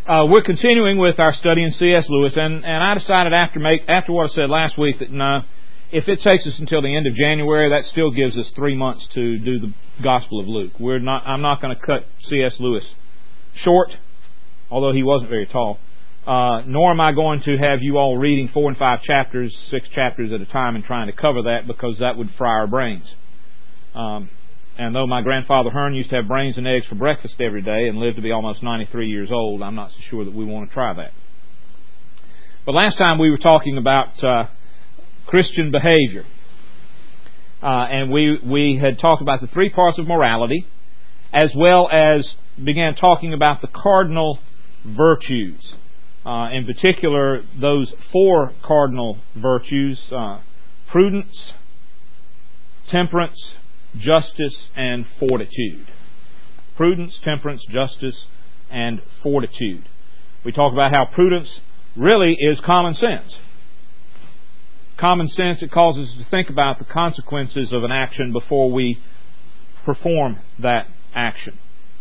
We're continuing with our study in C.S. Lewis, and I decided after what I said last week that no, if it takes us until the end of January, that still gives us 3 months to do the Gospel of Luke. I'm not going to cut C.S. Lewis short, although he wasn't very tall. Nor am I going to have you all reading 4 and 5 chapters, 6 chapters at a time and trying to cover that, because that would fry our brains. And though my grandfather Hearn used to have brains and eggs for breakfast every day and lived to be almost 93 years old, I'm not so sure that we want to try that. But last time we were talking about Christian behavior. And we had talked about the 3 parts of morality, as well as began talking about the cardinal virtues. In particular, those 4 cardinal virtues: prudence, temperance, justice, and fortitude. Prudence, temperance, justice, and fortitude. We talked about how prudence really is common sense. Common sense, it causes us to think about the consequences of an action before we perform that action.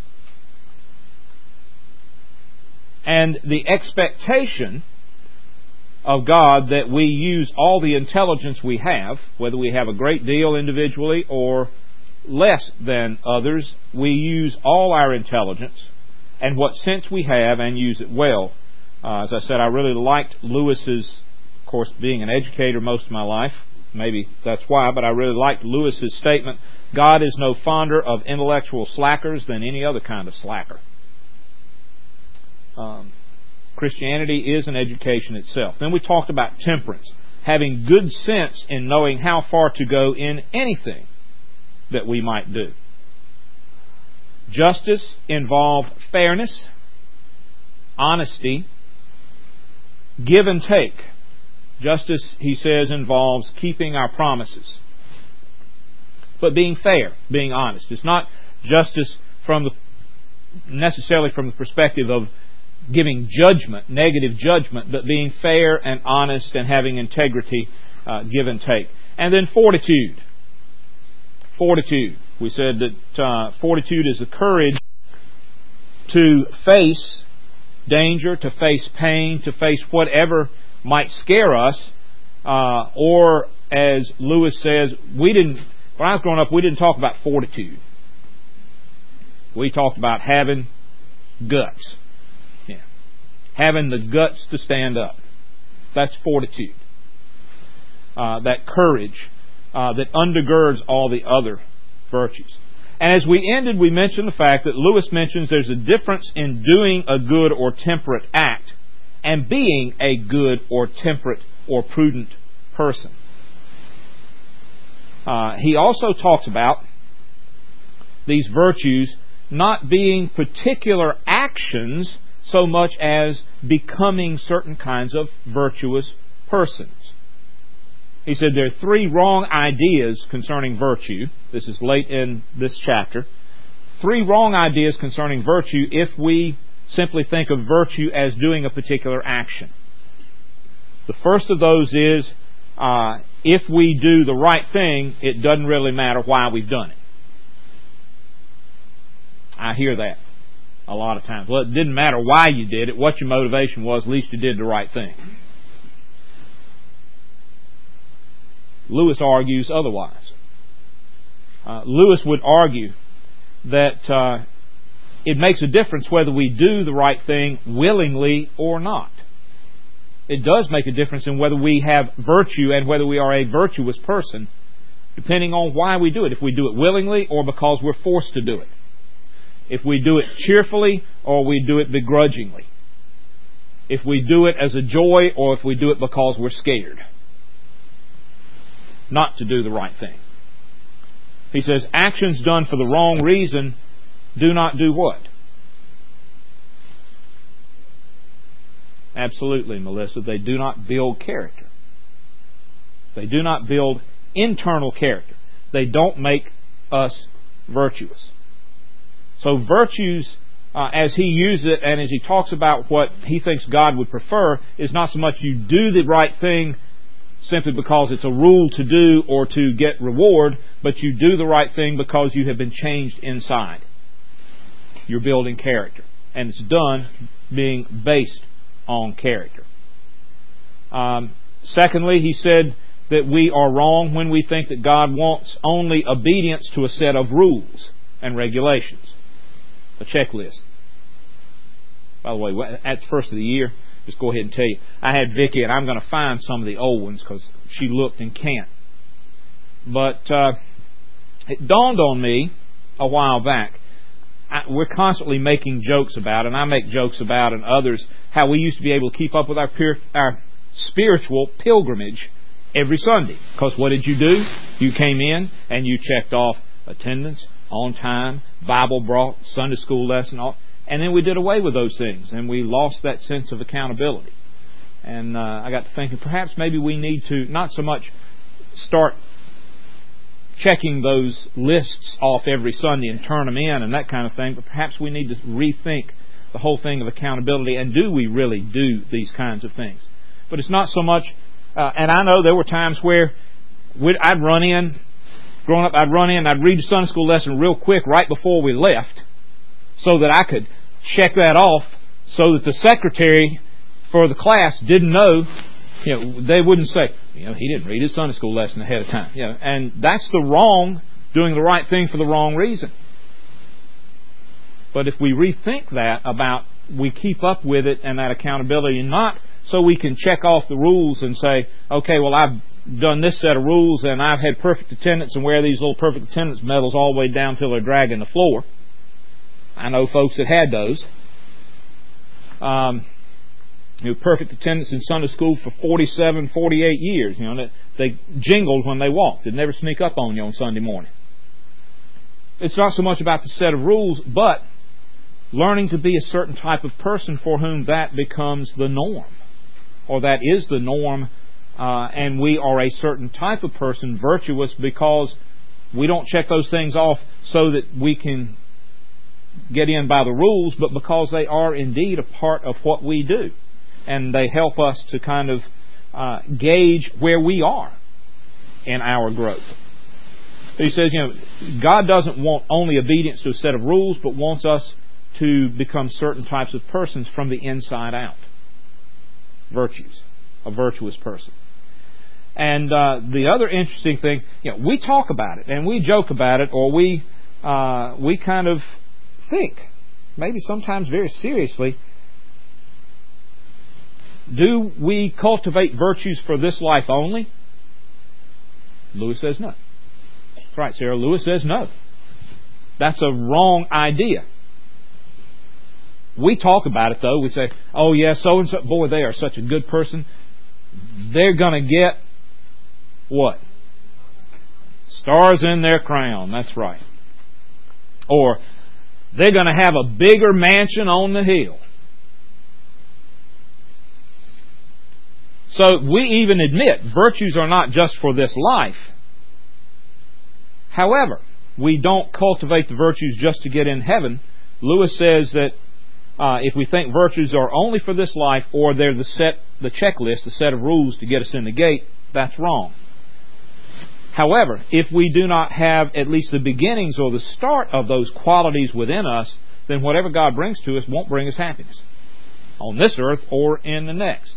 And the expectation of God that we use all the intelligence we have, whether we have a great deal individually or less than others, we use all our intelligence and what sense we have and use it well. As I said, I really liked Lewis's, of course, being an educator most of my life, maybe that's why, but I really liked Lewis's statement, God is no fonder of intellectual slackers than any other kind of slacker. Christianity is an education itself. Then we talked about temperance, having good sense in knowing how far to go in anything that we might do. Justice involved fairness, honesty, give and take. Justice, he says, involves keeping our promises, but being fair, being honest. It's not justice necessarily from the perspective of giving judgment, negative judgment, but being fair and honest and having integrity, give and take. And then fortitude. Fortitude. We said that fortitude is the courage to face danger, to face pain, to face whatever might scare us, or as Lewis says, when I was growing up, we didn't talk about fortitude. We talked about having guts. Having the guts to stand up. That's fortitude. That courage that undergirds all the other virtues. And as we ended, we mentioned the fact that Lewis mentions there's a difference in doing a good or temperate act and being a good or temperate or prudent person. He also talks about these virtues not being particular actions so much as becoming certain kinds of virtuous persons. He said there are 3 wrong ideas concerning virtue. This is late in this chapter. 3 wrong ideas concerning virtue if we simply think of virtue as doing a particular action. The first of those is, if we do the right thing, it doesn't really matter why we've done it. I hear that a lot of times. Well, it didn't matter why you did it, what your motivation was, at least you did the right thing. Lewis argues otherwise. Lewis would argue that it makes a difference whether we do the right thing willingly or not. It does make a difference in whether we have virtue and whether we are a virtuous person, depending on why we do it. If we do it willingly or because we're forced to do it. If we do it cheerfully or we do it begrudgingly. If we do it as a joy or if we do it because we're scared not to do the right thing. He says, actions done for the wrong reason do not do what? Absolutely, Melissa. They do not build character. They do not build internal character. They don't make us virtuous. So virtues, as he uses it and as he talks about what he thinks God would prefer, is not so much you do the right thing simply because it's a rule to do or to get reward, but you do the right thing because you have been changed inside. You're building character. and it's done being based on character. Secondly, he said that we are wrong when we think that God wants only obedience to a set of rules and regulations, a checklist. By the way, at the first of the year, just go ahead and tell you, I had Vicki, and I'm going to find some of the old ones because she looked and can't. But it dawned on me a while back. We're constantly making jokes about, and I make jokes about, and others, how we used to be able to keep up with our spiritual pilgrimage every Sunday. Because what did you do? You came in and you checked off attendance, on time, Bible brought, Sunday school lesson, all, and then we did away with those things, and we lost that sense of accountability. And I got to thinking, perhaps maybe we need to not so much start checking those lists off every Sunday and turn them in and that kind of thing, but perhaps we need to rethink the whole thing of accountability, and do we really do these kinds of things? But it's not so much, and I know there were times where I'd run in, growing up, I'd read the Sunday school lesson real quick right before we left so that I could check that off so that the secretary for the class didn't know, they wouldn't say, he didn't read his Sunday school lesson ahead of time. And that's doing the right thing for the wrong reason. But if we rethink that about, we keep up with it and that accountability, not so we can check off the rules and say, okay, well, I've done this set of rules and I've had perfect attendance and wear these little perfect attendance medals all the way down till they're dragging the floor. I know folks that had those. Perfect attendance in Sunday school for 47, 48 years. They jingled when they walked. They'd never sneak up on you on Sunday morning. It's not so much about the set of rules, but learning to be a certain type of person for whom that becomes the norm, or that is the norm, and we are a certain type of person, virtuous, because we don't check those things off so that we can get in by the rules, but because they are indeed a part of what we do. And they help us to kind of gauge where we are in our growth. He says, God doesn't want only obedience to a set of rules, but wants us to become certain types of persons from the inside out. Virtues. A virtuous person. And the other interesting thing, we talk about it and we joke about it, or we kind of think, maybe sometimes very seriously, do we cultivate virtues for this life only? Lewis says no. That's right, Sarah. Lewis says no. That's a wrong idea. We talk about it, though. We say, oh, yeah, so-and-so, boy, they are such a good person. They're going to get what? Stars in their crown. That's right. Or they're going to have a bigger mansion on the hill. So we even admit virtues are not just for this life. However, we don't cultivate the virtues just to get in heaven. Lewis says that if we think virtues are only for this life, or they're the checklist, the set of rules to get us in the gate, that's wrong. However, if we do not have at least the beginnings or the start of those qualities within us, then whatever God brings to us won't bring us happiness on this earth or in the next.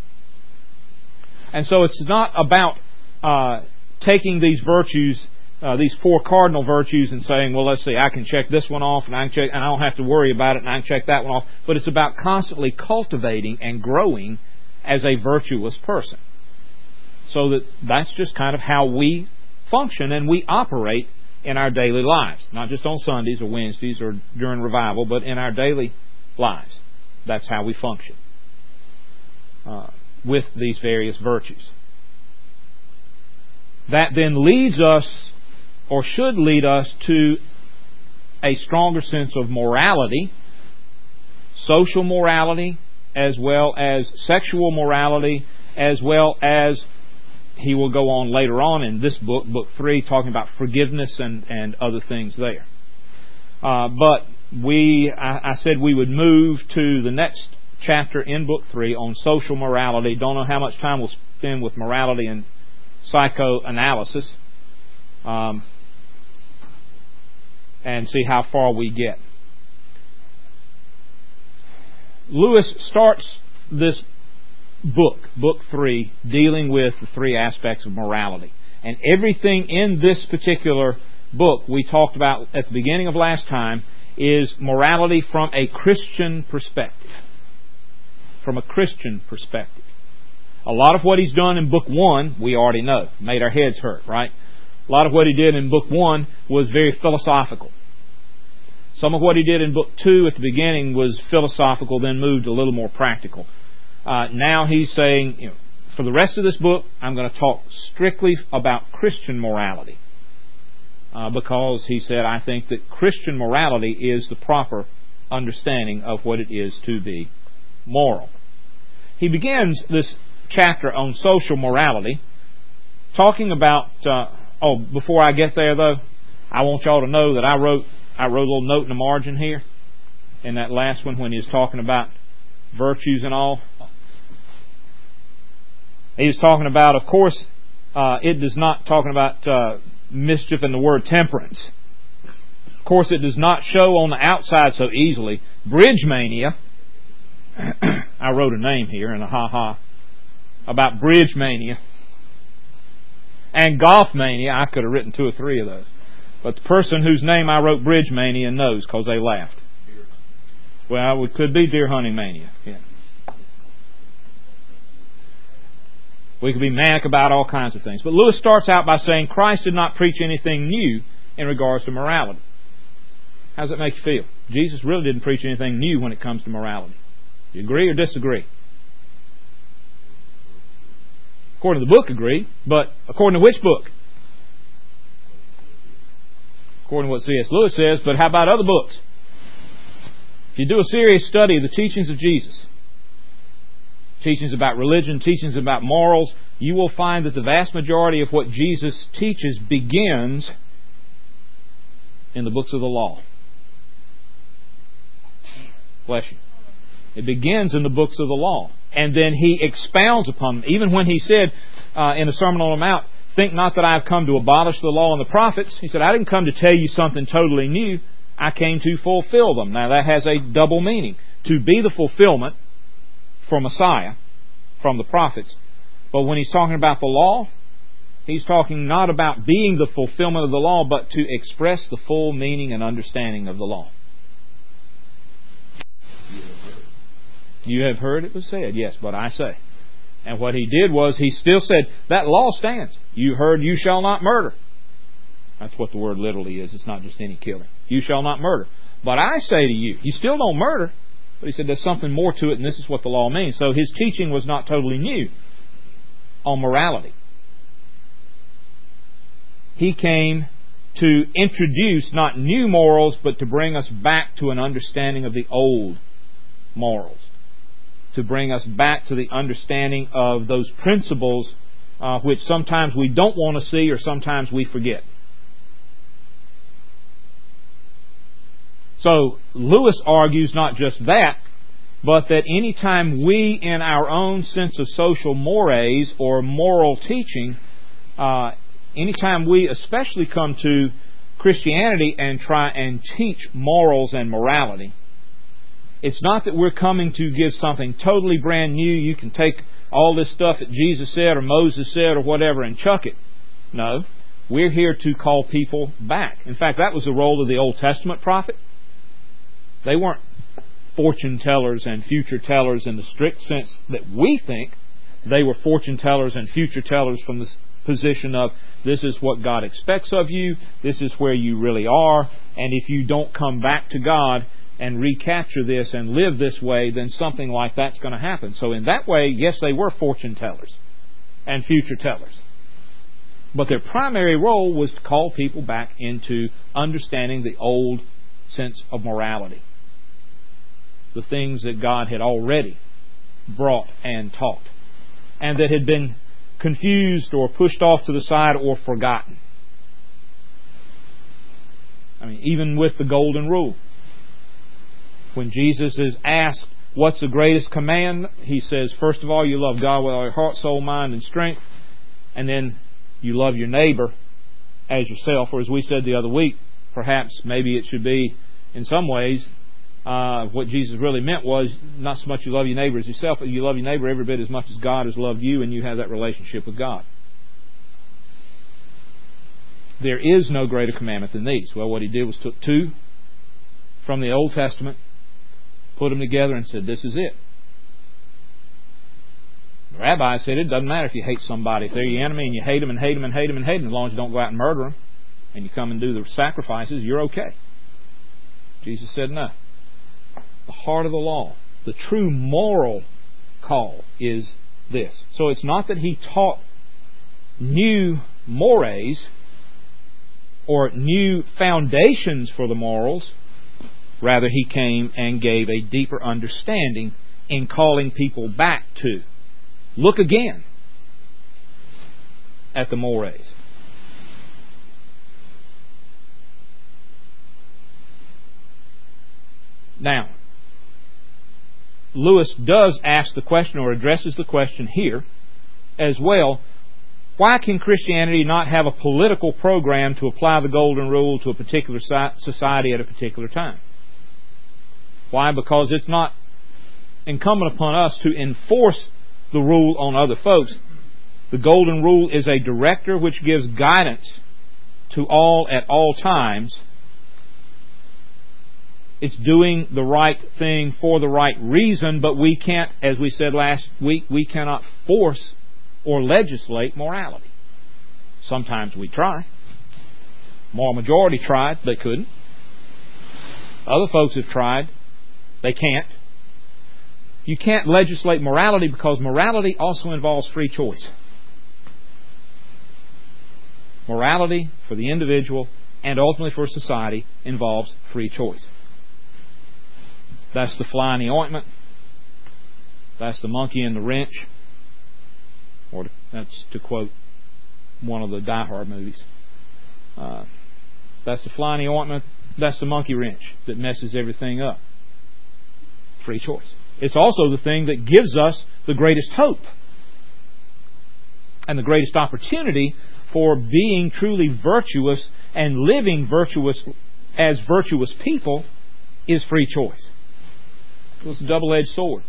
And so it's not about taking these virtues, these four cardinal virtues, and saying, well, let's see, I can check this one off, and I don't have to worry about it, and I can check that one off. But it's about constantly cultivating and growing as a virtuous person. So that's just kind of how we function and we operate in our daily lives. Not just on Sundays or Wednesdays or during revival, but in our daily lives. That's how we function with these various virtues. That then leads us, or should lead us, to a stronger sense of morality, social morality, as well as sexual morality, as well as, he will go on later on in this book, Book 3, talking about forgiveness and other things there. But I said we would move to the next chapter in Book 3 on social morality. Don't know how much time we'll spend with morality and psychoanalysis, and see how far we get. Lewis starts this book 3, dealing with the 3 aspects of morality. And everything in this particular book we talked about at the beginning of last time is morality from a Christian perspective. From a Christian perspective. A lot of what he's done in book 1, we already know. Made our heads hurt, right? A lot of what he did in book 1 was very philosophical. Some of what he did in book 2 at the beginning was philosophical, then moved a little more practical. Now he's saying, for the rest of this book, I'm going to talk strictly about Christian morality. Because he said, I think that Christian morality is the proper understanding of what it is to be moral. He begins this chapter on social morality, talking about... before I get there, though, I want y'all to know that I wrote a little note in the margin here, in that last one when he was talking about virtues and all. He was talking about, of course, it does not talking about mischief and the word temperance. Of course, it does not show on the outside so easily. Bridge mania. I wrote a name here in a ha-ha about bridge mania. And golf mania. I could have written 2 or 3 of those. But the person whose name I wrote bridge mania knows because they laughed. Well, it could be deer hunting mania. Yeah. We could be manic about all kinds of things. But Lewis starts out by saying Christ did not preach anything new in regards to morality. How does that make you feel? Jesus really didn't preach anything new when it comes to morality. Do you agree or disagree? According to the book, agree. But according to which book? According to what C.S. Lewis says. But how about other books? If you do a serious study of the teachings of Jesus, teachings about religion, teachings about morals, you will find that the vast majority of what Jesus teaches begins in the books of the law. Bless you. It begins in the books of the law. And then he expounds upon them. Even when he said in the Sermon on the Mount, think not that I have come to abolish the law and the prophets. He said, I didn't come to tell you something totally new. I came to fulfill them. Now that has a double meaning. To be the fulfillment for Messiah, from the prophets. But when he's talking about the law, he's talking not about being the fulfillment of the law, but to express the full meaning and understanding of the law. You have heard it was said, yes, but I say. And what he did was, he still said, that law stands. You heard, you shall not murder. That's what the word literally is. It's not just any killing. You shall not murder. But I say to you, you still don't murder. But he said there's something more to it, and this is what the law means. So his teaching was not totally new on morality. He came to introduce not new morals, but to bring us back to an understanding of the old morals. To bring us back to the understanding of those principles which sometimes we don't want to see or sometimes we forget. So Lewis argues not just that, but that any time we in our own sense of social mores or moral teaching, anytime we especially come to Christianity and try and teach morals and morality, it's not that we're coming to give something totally brand new. You can take all this stuff that Jesus said or Moses said or whatever and chuck it. No, we're here to call people back. In fact, that was the role of the Old Testament prophet. They weren't fortune tellers and future tellers in the strict sense that we think. They were fortune tellers and future tellers from the position of, this is what God expects of you, this is where you really are, and if you don't come back to God and recapture this and live this way, then something like that's going to happen. So in that way, yes, they were fortune tellers and future tellers. But their primary role was to call people back into understanding the old sense of morality. The things that God had already brought and taught, and that had been confused or pushed off to the side or forgotten. I mean, even with the golden rule. When Jesus is asked, what's the greatest command? He says, first of all, you love God with all your heart, soul, mind, and strength. And then you love your neighbor as yourself. Or as we said the other week, perhaps maybe it should be, in some ways, What Jesus really meant was not so much you love your neighbor as yourself, but you love your neighbor every bit as much as God has loved you, and you have that relationship with God. There is no greater commandment than these. Well, what He did was took two from the Old Testament, put them together, and said, this is it. The rabbi said it doesn't matter if you hate somebody. If they're your enemy and you hate them and hate them and hate them and hate them, as long as you don't go out and murder them and you come and do the sacrifices, you're okay. Jesus said no. The heart of the law, the true moral call is this. So it's not that He taught new mores or new foundations for the morals. Rather, He came and gave a deeper understanding in calling people back to look again at the mores. Now, Lewis does ask the question, or addresses the question here as well, why can Christianity not have a political program to apply the Golden Rule to a particular society at a particular time? Why? Because it's not incumbent upon us to enforce the rule on other folks. The Golden Rule is a director which gives guidance to all at all times. It's doing the right thing for the right reason, but we can't, as we said last week, we cannot force or legislate morality. Sometimes we try. Moral majority tried, they couldn't. Other folks have tried, they can't. You can't legislate morality because morality also involves free choice. Morality for the individual and ultimately for society involves free choice. That's the fly in the ointment. That's the monkey in the wrench. Or that's to quote one of the Die Hard movies. That's the fly in the ointment. That's the monkey wrench that messes everything up. Free choice. It's also the thing that gives us the greatest hope and the greatest opportunity for being truly virtuous and living virtuous as virtuous people is free choice. It's a double-edged sword.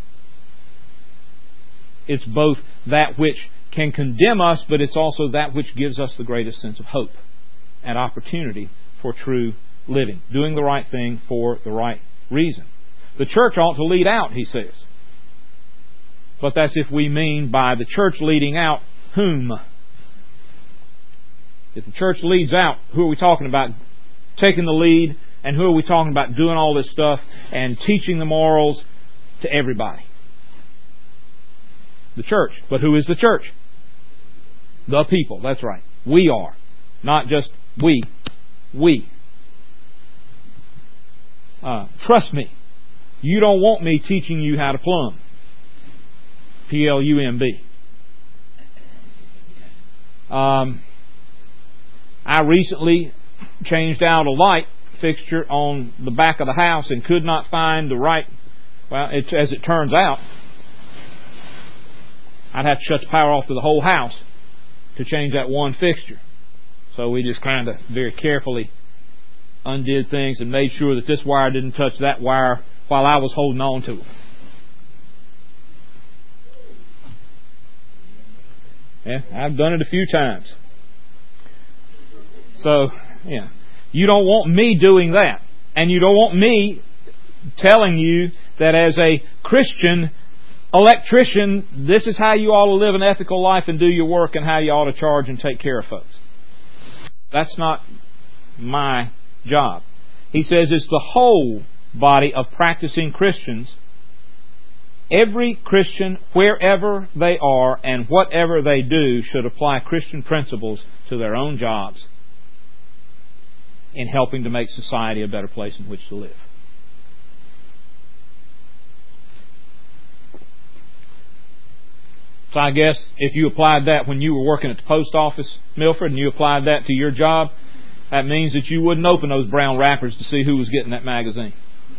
It's both that which can condemn us, but it's also that which gives us the greatest sense of hope and opportunity for true living. Doing the right thing for the right reason. The church ought to lead out, he says. But that's if we mean by the church leading out, whom? If the church leads out, who are we talking about taking the lead? And who are we talking about doing all this stuff and teaching the morals to everybody? The church. But who is the church? The people. That's right. We are. Not just we. We. Trust me. You don't want me teaching you how to plumb. P-L-U-M-B. I recently changed out a light fixture on the back of the house and could not find the right, as it turns out, I'd have to shut the power off to the whole house to change that one fixture. So we just kind of very carefully undid things and made sure that this wire didn't touch that wire while I was holding on to it. Yeah, I've done it a few times. So, yeah. You don't want me doing that. And you don't want me telling you that as a Christian electrician, this is how you ought to live an ethical life and do your work and how you ought to charge and take care of folks. That's not my job. He says it's the whole body of practicing Christians. Every Christian, wherever they are and whatever they do, should apply Christian principles to their own jobs in helping to make society a better place in which to live. So I guess if you applied that when you were working at the post office, Milford, and you applied that to your job, that means that you wouldn't open those brown wrappers to see who was getting that magazine.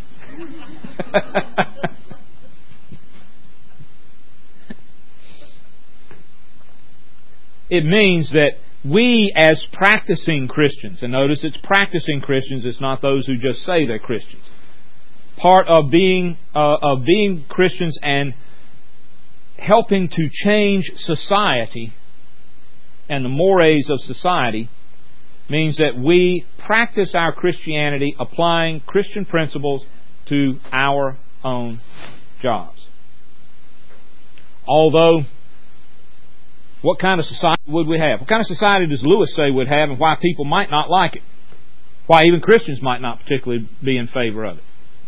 It means that we as practicing Christians, and notice it's practicing Christians, it's not those who just say they're Christians. part of being Christians and helping to change society and the mores of society means that we practice our Christianity applying Christian principles to our own jobs. Although, what kind of society would we have? What kind of society does Lewis say we'd have, and why people might not like it? Why even Christians might not particularly be in favor of it?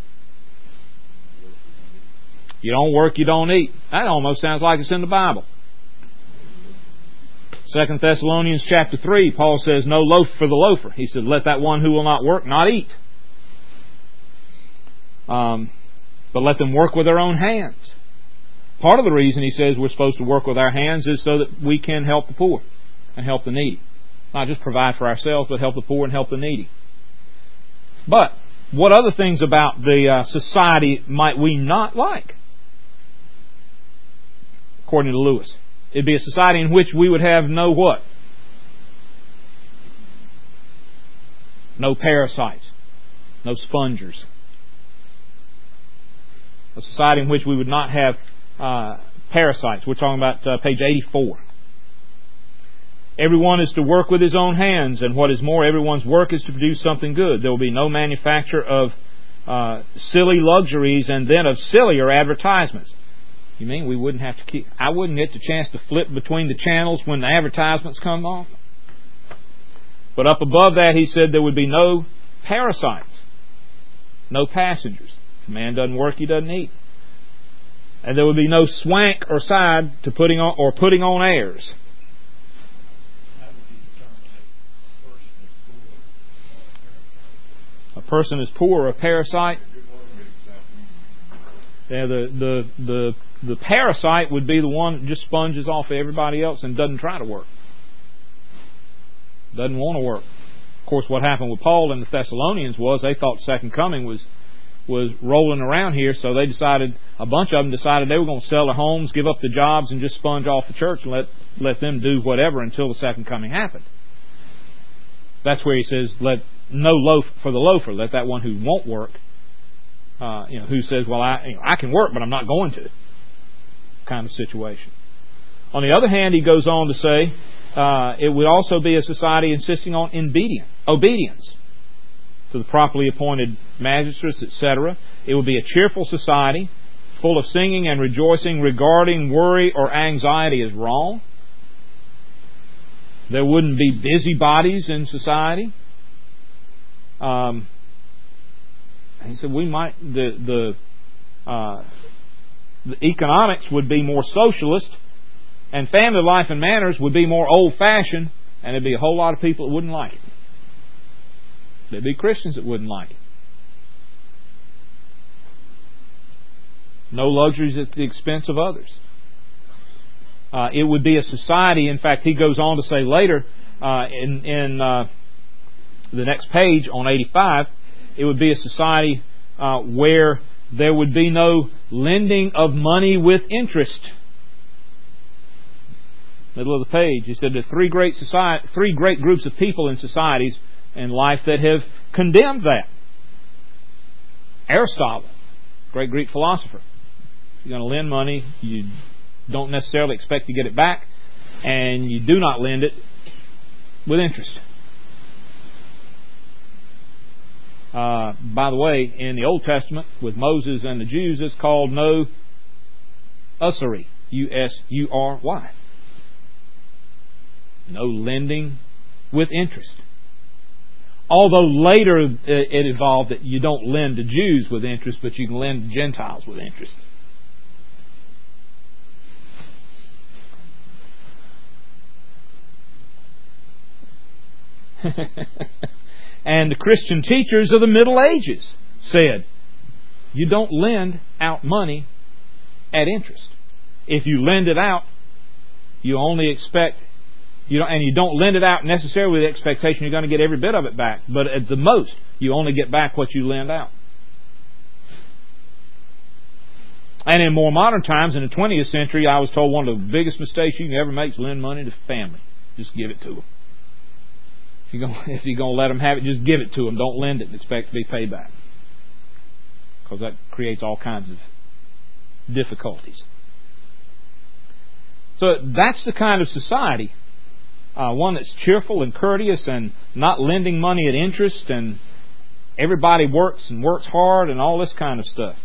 You don't work, you don't eat. That almost sounds like it's in the Bible. 2 Thessalonians chapter 3, Paul says, no loaf for the loafer. He said, let that one who will not work not eat. But let them work with their own hands. Part of the reason he says we're supposed to work with our hands is so that we can help the poor and help the needy. Not just provide for ourselves, but help the poor and help the needy. But what other things about the society might we not like? According to Lewis, it'd be a society in which we would have no what? No parasites, no spongers. A society in which we would not have parasites. We're talking about page 84. Everyone is to work with his own hands, and what is more, everyone's work is to produce something good. There will be no manufacture of silly luxuries and then of sillier advertisements. You mean we wouldn't have to keep... I wouldn't get the chance to flip between the channels when the advertisements come on? But up above that, he said there would be no parasites, no passengers. If a man doesn't work, he doesn't eat. And there would be no swank or side to putting on airs. A person is poor or a parasite. Yeah, the parasite would be the one that just sponges off everybody else and doesn't try to work. Doesn't want to work. Of course, what happened with Paul and the Thessalonians was they thought second coming was rolling around here, so they decided, a bunch of them decided they were going to sell their homes, give up the jobs, and just sponge off the church and let them do whatever until the second coming happened. That's where he says, let no loaf for the loafer. Let that one who won't work, who says, well, I can work, but I'm not going to, kind of situation. On the other hand, he goes on to say, it would also be a society insisting on obedience to the properly appointed magistrates, etc. It would be a cheerful society, full of singing and rejoicing, regarding worry or anxiety as wrong. There wouldn't be busybodies in society. He said we might the economics would be more socialist, and family life and manners would be more old-fashioned, and there'd be a whole lot of people that wouldn't like it. There'd be Christians that wouldn't like it. No luxuries at the expense of others. It would be a society, in fact, he goes on to say later in the next page on 85, it would be a society where there would be no lending of money with interest. Middle of the page, he said there are three great groups of people in societies in life that have condemned that. Aristotle, great Greek philosopher. If you're going to lend money, you don't necessarily expect to get it back, and you do not lend it with interest. By the way, in the Old Testament, with Moses and the Jews, it's called no usury. U-S-U-R-Y. No lending with interest. Although later it evolved that you don't lend to Jews with interest, but you can lend to Gentiles with interest. And the Christian teachers of the Middle Ages said, you don't lend out money at interest. If you lend it out, you only expect, and you don't lend it out necessarily with the expectation you're going to get every bit of it back. But at the most, you only get back what you lend out. And in more modern times, in the 20th century, I was told one of the biggest mistakes you can ever make is lend money to family. Just give it to them. If you're going to let them have it, just give it to them. Don't lend it and expect to be paid back. Because because that creates all kinds of difficulties. So that's the kind of society, one that's cheerful and courteous and not lending money at interest, and everybody works and works hard and all this kind of stuff.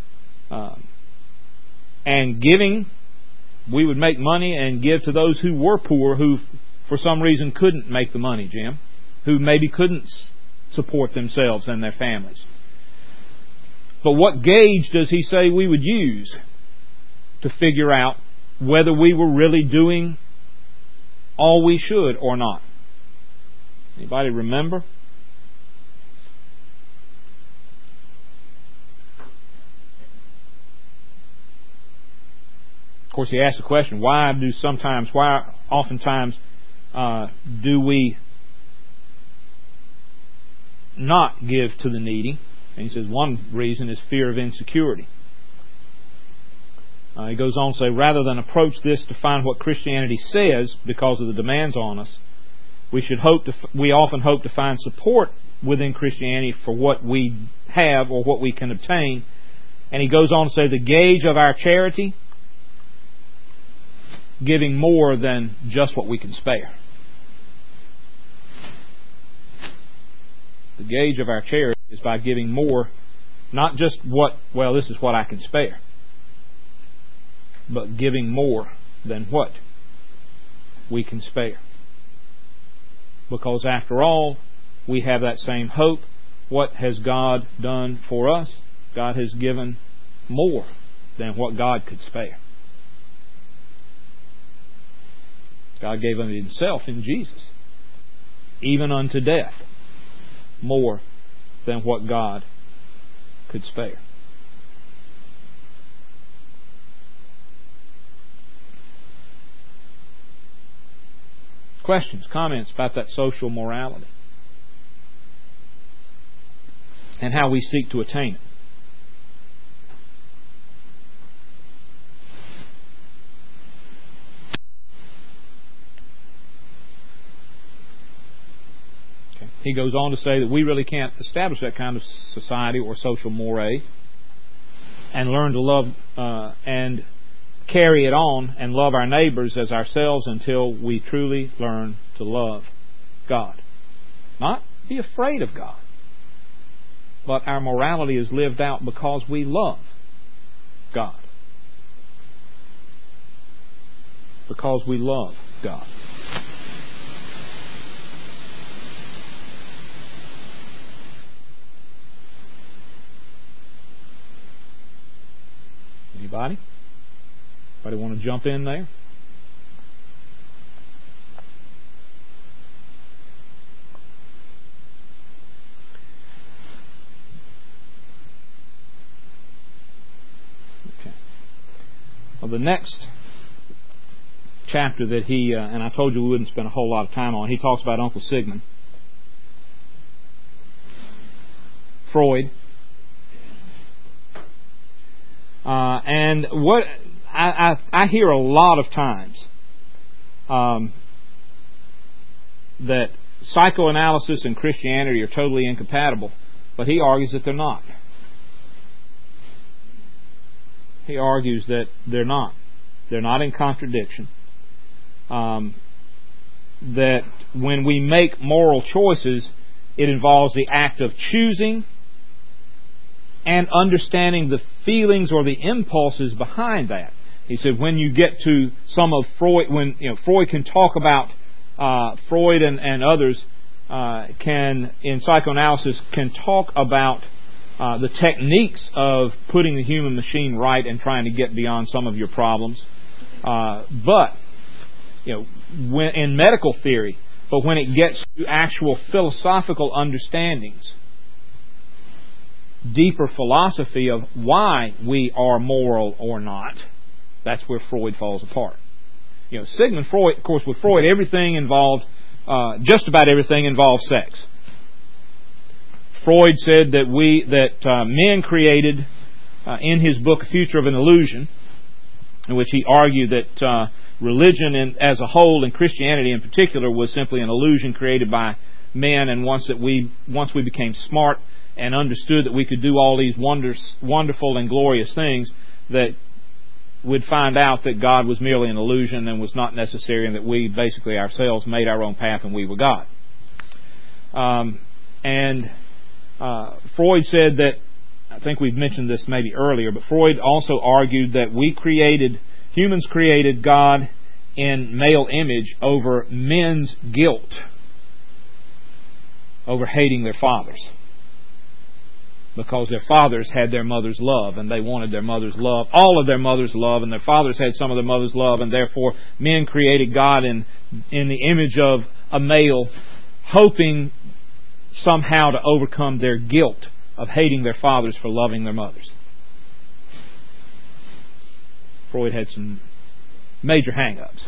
And giving, we would make money and give to those who were poor, who for some reason couldn't make the money, Jim, who maybe couldn't support themselves and their families. But what gauge does he say we would use to figure out whether we were really doing all we should or not? Anybody remember? Of course, he asked the question, why oftentimes do we not give to the needy? And he says one reason is fear of insecurity. He goes on to say, rather than approach this to find what Christianity says because of the demands on us, we often hope to find support within Christianity for what we have or what we can obtain. And he goes on to say the gauge of our charity, giving more than just what we can spare. The gauge of our charity is by giving more, not just this is what I can spare, but giving more than what we can spare. Because after all, we have that same hope. What has God done for us? God has given more than what God could spare. God gave of Himself in Jesus, even unto death, more than what God could spare. Questions, comments about that social morality and how we seek to attain it? He goes on to say that we really can't establish that kind of society or social moray and learn to love and carry it on and love our neighbors as ourselves until we truly learn to love God. Not be afraid of God, but our morality is lived out because we love God. Because we love God. Anybody? Anybody want to jump in there? Okay. Well, the next chapter that he, and I told you we wouldn't spend a whole lot of time on, he talks about Uncle Sigmund Freud. And what I hear a lot of times that psychoanalysis and Christianity are totally incompatible, but he argues that they're not. He argues that they're not. They're not in contradiction. That when we make moral choices, it involves the act of choosing and understanding the feelings or the impulses behind that. He said when you get to some of Freud, when Freud can talk about Freud and others in psychoanalysis can talk about the techniques of putting the human machine right and trying to get beyond some of your problems. But when in medical theory, but when it gets to actual philosophical understandings, deeper philosophy of why we are moral or not, that's where Freud falls apart. Sigmund Freud, of course, with Freud, everything involved, just about everything involved sex. Freud said that men created, in his book A Future of an Illusion, in which he argued that religion as a whole and Christianity in particular was simply an illusion created by men, and once we became smart and understood that we could do all these wonderful and glorious things, that we'd find out that God was merely an illusion and was not necessary, and that we basically ourselves made our own path and we were God. Freud said that, I think we've mentioned this maybe earlier, but Freud also argued that humans created God in male image over men's guilt over hating their fathers. Because their fathers had their mother's love, and they wanted their mother's love, all of their mother's love, and their fathers had some of their mother's love, and therefore men created God in the image of a male, hoping somehow to overcome their guilt of hating their fathers for loving their mothers. Freud had some major hang-ups.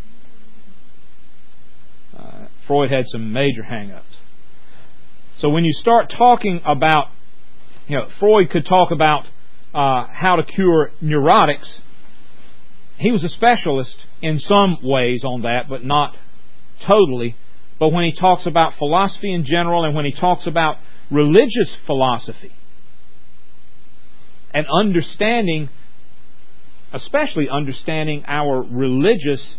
So when you start talking about, Freud could talk about how to cure neurotics. He was a specialist in some ways on that, but not totally. But when he talks about philosophy in general, and when he talks about religious philosophy, and understanding, especially understanding our religious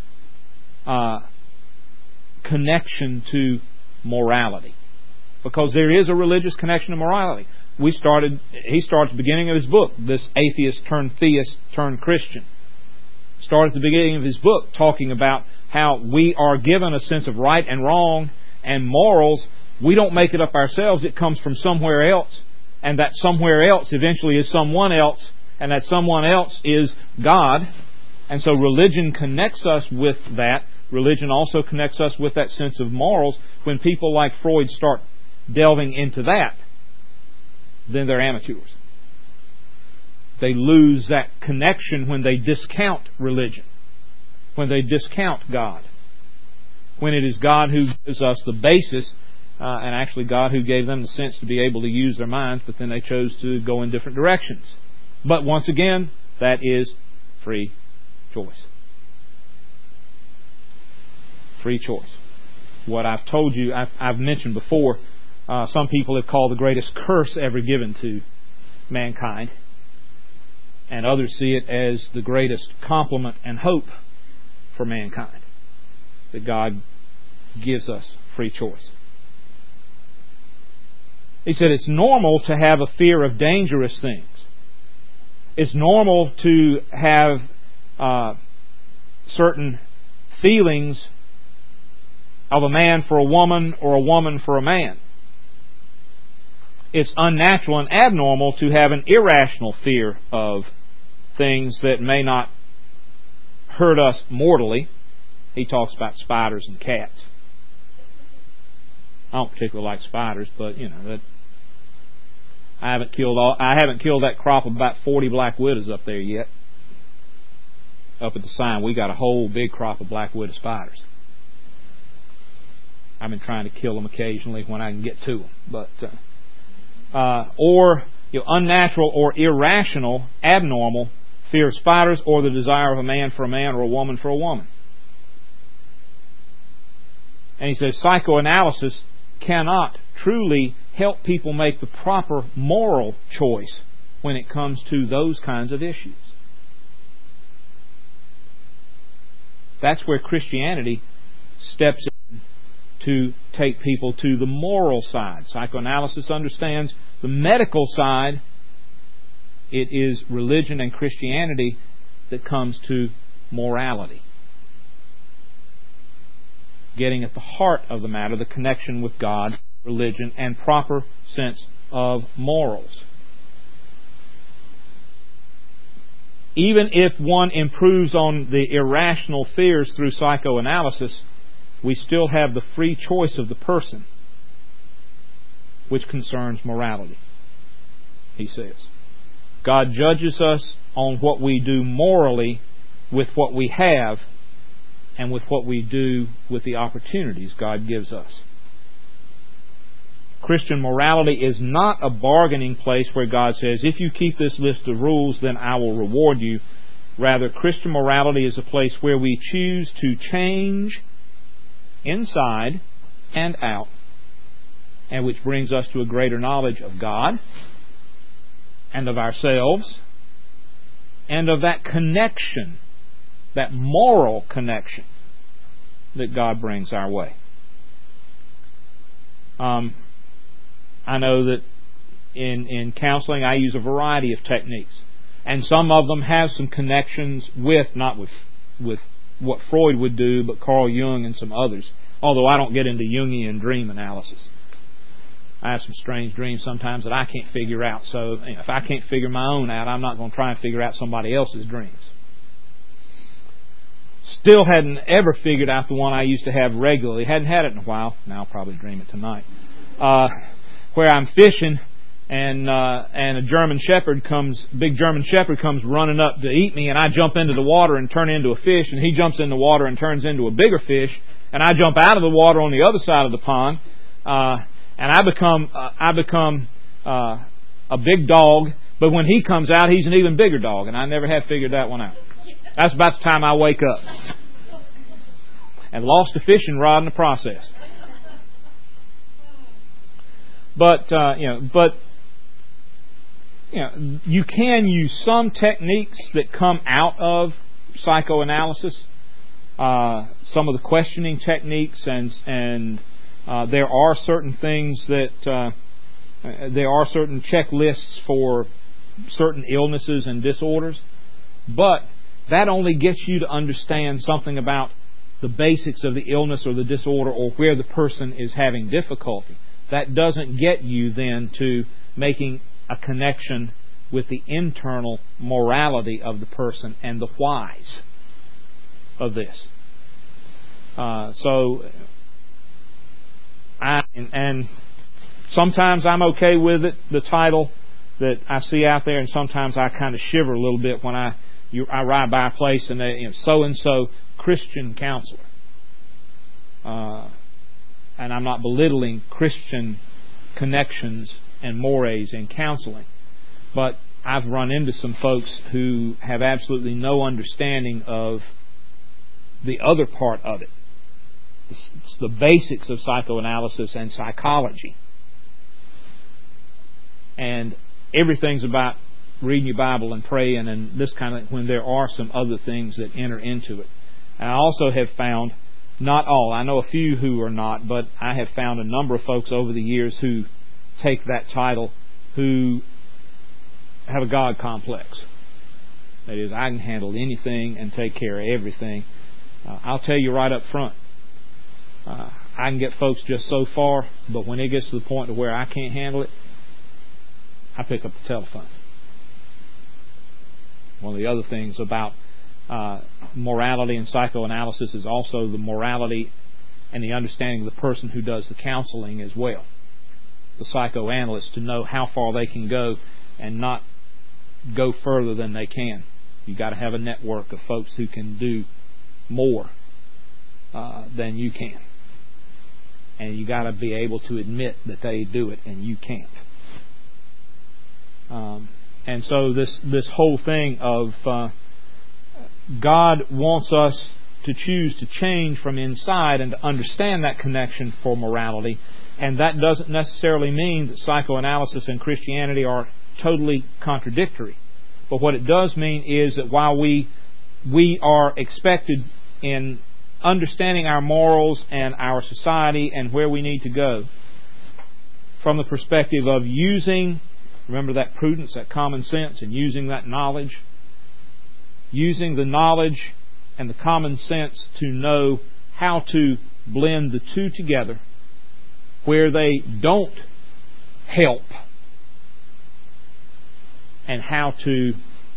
connection to morality. Because there is a religious connection to morality. He started at the beginning of his book, this atheist turned theist turned Christian. Started at the beginning of his book talking about how we are given a sense of right and wrong and morals. We don't make it up ourselves. It comes from somewhere else. And that somewhere else eventually is someone else. And that someone else is God. And so religion connects us with that. Religion also connects us with that sense of morals. When people like Freud start delving into that, then they're amateurs. They lose that connection when they discount religion, when they discount God, when it is God who gives us the basis, and actually God who gave them the sense to be able to use their minds, but then they chose to go in different directions. But once again, that is free choice. Free choice. What I've told you, I've mentioned before, some people have called the greatest curse ever given to mankind. And others see it as the greatest compliment and hope for mankind. That God gives us free choice. He said it's normal to have a fear of dangerous things. It's normal to have certain feelings of a man for a woman or a woman for a man. It's unnatural and abnormal to have an irrational fear of things that may not hurt us mortally. He talks about spiders and cats. I don't particularly like spiders, but that I haven't killed that crop of about 40 black widows up there yet. Up at the sign, we got a whole big crop of black widow spiders. I've been trying to kill them occasionally when I can get to them, but or unnatural or irrational, abnormal fear of spiders, or the desire of a man for a man or a woman for a woman. And he says psychoanalysis cannot truly help people make the proper moral choice when it comes to those kinds of issues. That's where Christianity steps in to take people to the moral side. Psychoanalysis understands the medical side. It is religion and Christianity that comes to morality. Getting at the heart of the matter, the connection with God, religion, and proper sense of morals. Even if one improves on the irrational fears through psychoanalysis, we still have the free choice of the person, which concerns morality, he says. God judges us on what we do morally with what we have and with what we do with the opportunities God gives us. Christian morality is not a bargaining place where God says, if you keep this list of rules, then I will reward you. Rather, Christian morality is a place where we choose to change inside and out and which brings us to a greater knowledge of God and of ourselves and of that connection, that moral connection that God brings our way. I know that in counseling I use a variety of techniques, and some of them have some connections not with what Freud would do, but Carl Jung and some others, although I don't get into Jungian dream analysis. I have some strange dreams sometimes that I can't figure out, so if I can't figure my own out, I'm not going to try and figure out somebody else's dreams. Still hadn't ever figured out the one I used to have regularly. Hadn't had it in a while. Now I'll probably dream it tonight. Where I'm fishing and a big German Shepherd comes running up to eat me, and I jump into the water and turn into a fish, and he jumps in the water and turns into a bigger fish, and I jump out of the water on the other side of the pond, and I become a big dog. But when he comes out, he's an even bigger dog, and I never have figured that one out. That's about the time I wake up, and lost a fishing rod in the process. But you can use some techniques that come out of psychoanalysis, some of the questioning techniques, and there are certain things that there are certain checklists for certain illnesses and disorders, but that only gets you to understand something about the basics of the illness or the disorder or where the person is having difficulty. That doesn't get you then to making a connection with the internal morality of the person and the whys of this. And sometimes I'm okay with it, the title that I see out there, and sometimes I kind of shiver a little bit when I ride by a place and they, so-and-so Christian counselor. And I'm not belittling Christian connections and mores in counseling, but I've run into some folks who have absolutely no understanding of the other part of it. It's the basics of psychoanalysis and psychology. And everything's about reading your Bible and praying and this kind of, when there are some other things that enter into it. And I also have found, not all, I know a few who are not, but I have found a number of folks over the years who take that title who have a God complex. That is, I can handle anything and take care of everything. I'll tell you right up front, I can get folks just so far, but when it gets to the point to where I can't handle it, I pick up the telephone. One of the other things about morality and psychoanalysis is also the morality and the understanding of the person who does the counseling as well. The psychoanalyst, to know how far they can go and not go further than they can. You've got to have a network of folks who can do more than you can. And you got to be able to admit that they do it and you can't. And so this whole thing of God wants us to choose to change from inside and to understand that connection for morality. And that doesn't necessarily mean that psychoanalysis and Christianity are totally contradictory. But what it does mean is that while we are expected in understanding our morals and our society and where we need to go from the perspective of using, remember that prudence, that common sense, and using that knowledge, using the knowledge and the common sense to know how to blend the two together where they don't help, and how to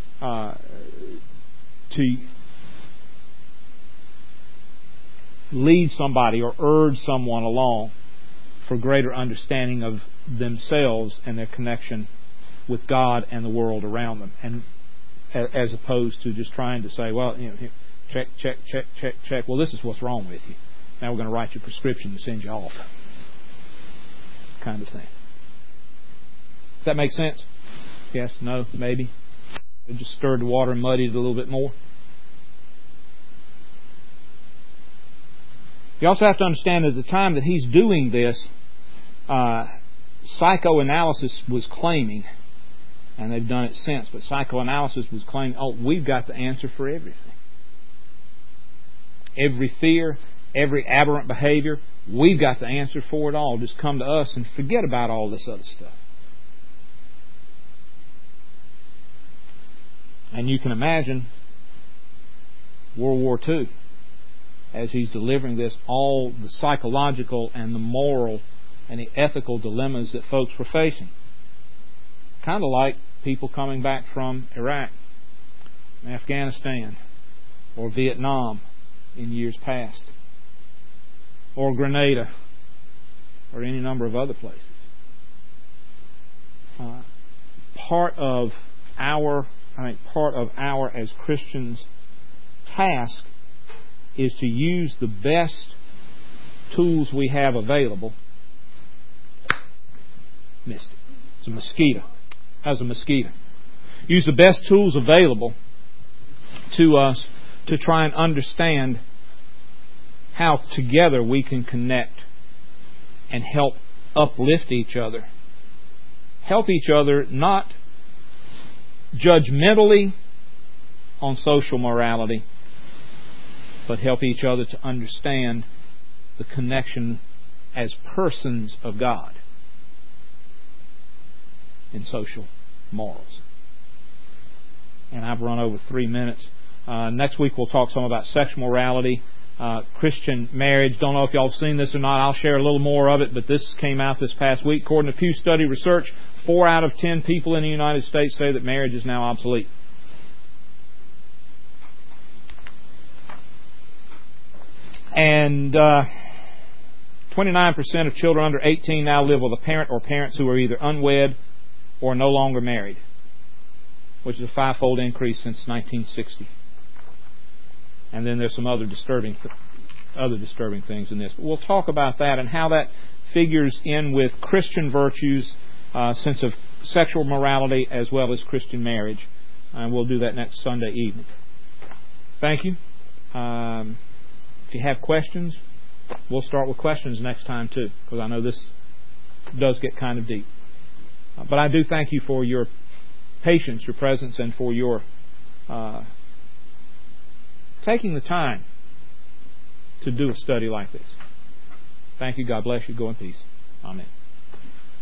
lead somebody or urge someone along for greater understanding of themselves and their connection with God and the world around them, and as opposed to just trying to say, well, check. Well, this is what's wrong with you. Now we're going to write you a prescription and send you off, kind of thing. Does that make sense? Yes, no, maybe. It just stirred the water and muddied it a little bit more. You also have to understand at the time that he's doing this, psychoanalysis was claiming, and they've done it since, but psychoanalysis was claiming, we've got the answer for everything. Every fear, every aberrant behavior, we've got the answer for it all. Just come to us and forget about all this other stuff. And you can imagine World War II, as he's delivering this, all the psychological and the moral and the ethical dilemmas that folks were facing. Kind of like people coming back from Iraq, Afghanistan, or Vietnam in years past, or Grenada, or any number of other places. Part of our as Christians task is to use the best tools we have available. Missed it. It's a mosquito. How's a mosquito? Use the best tools available to us to try and understand how together we can connect and help uplift each other. Help each other not judgmentally on social morality, but help each other to understand the connection as persons of God in social morals. And I've run over 3 minutes. Next week we'll talk some about sexual morality, Christian marriage. Don't know if y'all have seen this or not. I'll share a little more of it, but this came out this past week. According to Pew Study Research, 4 out of 10 people in the United States say that marriage is now obsolete. And 29% of children under 18 now live with a parent or parents who are either unwed or no longer married, which is a 5-fold increase since 1960. And then there's some other disturbing things in this. But we'll talk about that and how that figures in with Christian virtues, sense of sexual morality, as well as Christian marriage. And we'll do that next Sunday evening. Thank you. If you have questions, we'll start with questions next time too, because I know this does get kind of deep. But I do thank you for your patience, your presence, and for your taking the time to do a study like this. Thank you. God bless you. Go in peace. Amen.